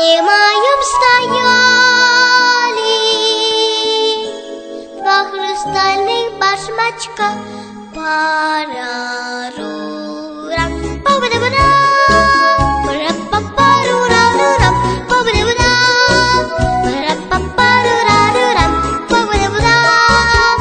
дворе моем стояли два хрустальных башмачка. Парарурам, па-ба-да-ба-дам, ра-па-па-ру-ра-ру-рам, па-ба-да-ба-дам, ра-па-па-ру-ра-ру-рам, па-ба-да-ба-дам,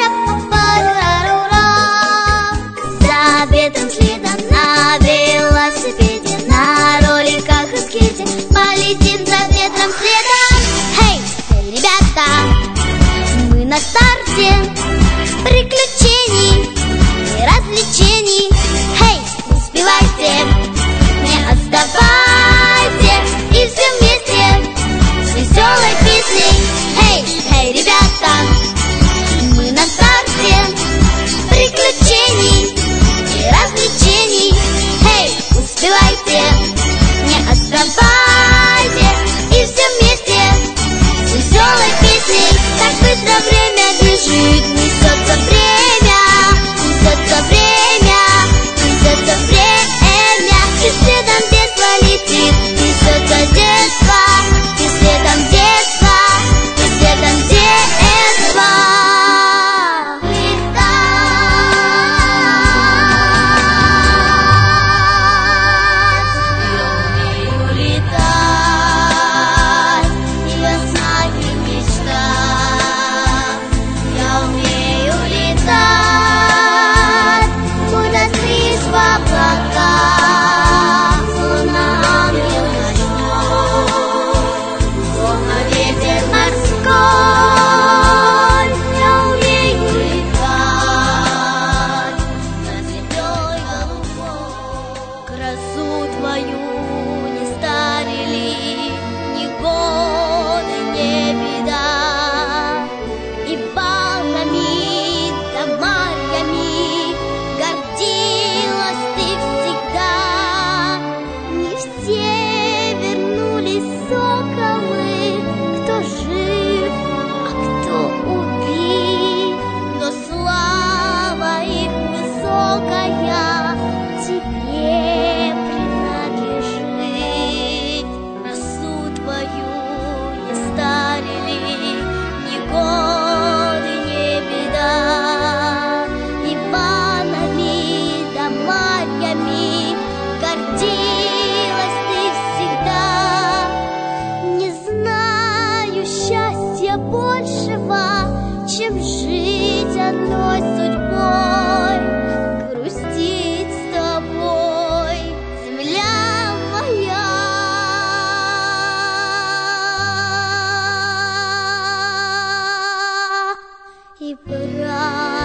ра-па-па-ру-ра-ру-рам. За ветром следом на велосипеде, на роликах и скейте полетим за ветром следом. Эй, ребята, мы на старте приключений и развлечений. Эй, успевайте, не отставайте, и все вместе с веселой песней. Эй, эй, ребята, мы на старте приключений и развлечений. Эй, успевайте, не отставайте, и все вместе с веселой песней. Так быстро время бежит, несется время, несется время, несется время, и следом детство летит, несется детство, и следом детство, и следом детство. Летать, я умею летать, я знаю мечта. Я умею летать, куда стриж в облаках, словно ангел ночной, словно ветер морской. Я умею летать над землей голубой. Красу твою не старили ни годы, ни беда, и балками да марьями гордилась ты всегда. Не все вернулись соколы, кто жив, а кто убит, но слава их высокая тебе принадлежит. Росу твою не старили ни годы, ни беда, Иванами да Марьями гордилась ты всегда. Не знаю счастья большего, чем жить одной судьбой, грустить с тобой, земля моя. И брат